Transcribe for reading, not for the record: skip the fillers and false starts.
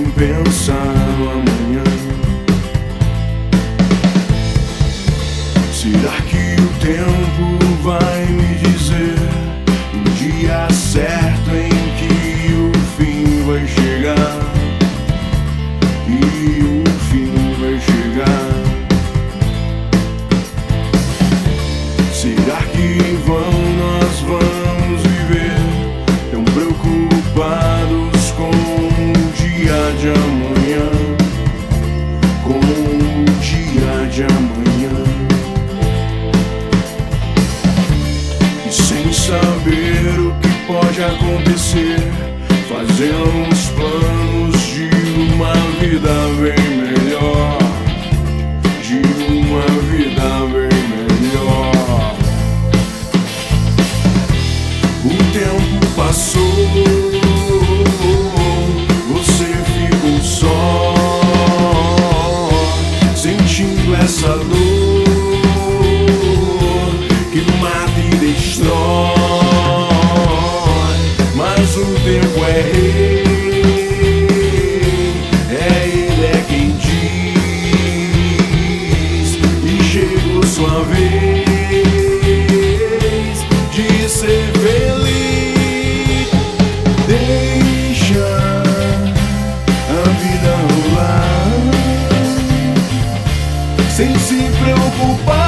pensar no amanhã. Será que o tempo vai me dizer o dia certo em que o fim vai chegar? E o fim vai chegar. Será que em vão nós vamos viver tão preocupados com o dia de amanhã? Com o dia de amanhã. E sem saber o que pode acontecer, fazemos planos de uma vida bem melhor. De uma vida bem melhor. O tempo passou, você ficou só, sentindo essa dor que mata e destrói. Mas o tempo é rei, ele é quem diz que chegou sua vez de ser feliz. Deixa a vida rolar sem se preocupar.